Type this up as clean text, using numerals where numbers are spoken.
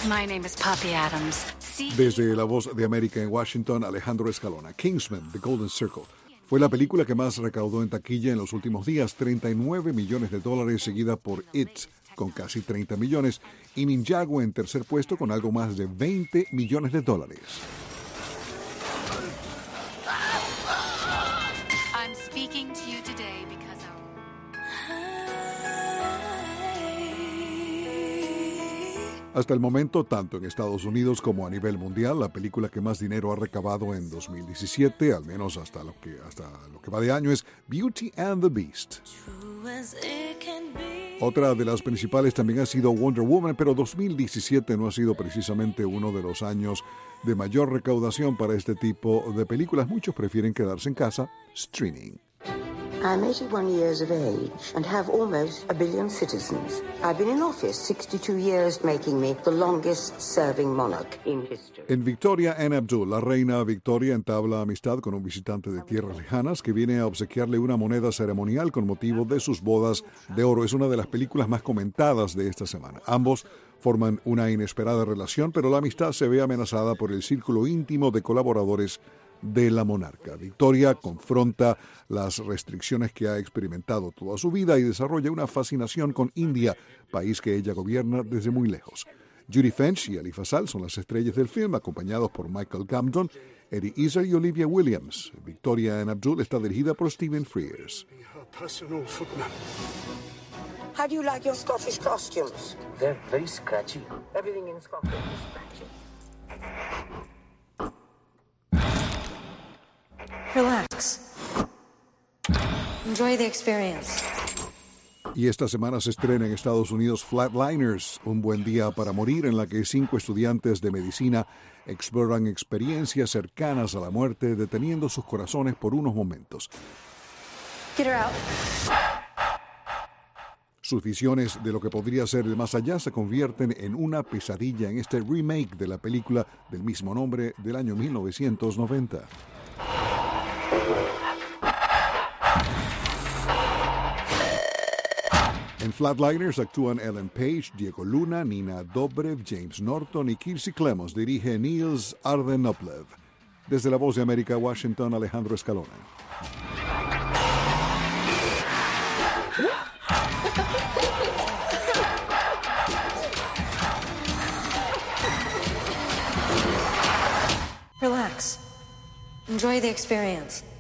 My name is Poppy Adams. Desde La Voz de América en Washington, Alejandro Escalona. Kingsman: The Golden Circle fue la película que más recaudó en taquilla en los últimos días, $39 millones, seguida por It, con casi 30 millones, y Ninjago en tercer puesto con algo más de $20 millones. I'm speaking to you today because Hasta el momento, tanto en Estados Unidos como a nivel mundial, la película que más dinero ha recabado en 2017, al menos hasta lo que va de año, es Beauty and the Beast. Otra de las principales también ha sido Wonder Woman, pero 2017 no ha sido precisamente uno de los años de mayor recaudación para este tipo de películas. Muchos prefieren quedarse en casa streaming. I'm 81 years of age and have almost 1 billion citizens. I've been in office 62 years, making me the longest-serving monarch in history. En Victoria and Abdul, la reina Victoria entabla amistad con un visitante de tierras lejanas que viene a obsequiarle una moneda ceremonial con motivo de sus bodas de oro. Es una de las películas más comentadas de esta semana. Ambos forman una inesperada relación, pero la amistad se ve amenazada por el círculo íntimo de colaboradores de la monarca. Victoria confronta las restricciones que ha experimentado toda su vida y desarrolla una fascinación con India, país que ella gobierna desde muy lejos. Judi Dench y Ali Fasal son las estrellas del film, acompañados por Michael Gambon, Eddie Izzard y Olivia Williams. Victoria and Abdul está dirigida por Stephen Frears. How do you like your Scottish costumes? They're very scratchy. Everything in Scotland is scratchy. Relax. Enjoy the experience. Y esta semana se estrena en Estados Unidos Flatliners, un buen día para morir, en la que 5 estudiantes de medicina exploran experiencias cercanas a la muerte, deteniendo sus corazones por unos momentos. Get her out. Sus visiones de lo que podría ser el más allá se convierten en una pesadilla en este remake de la película del mismo nombre del año 1990. En Flatliners actúan Ellen Page, Diego Luna, Nina Dobrev, James Norton y Kiersey Clemons. Dirige Niels Arden-Oplev. Desde La Voz de América, Washington, Alejandro Escalona. Relax. Enjoy the experience.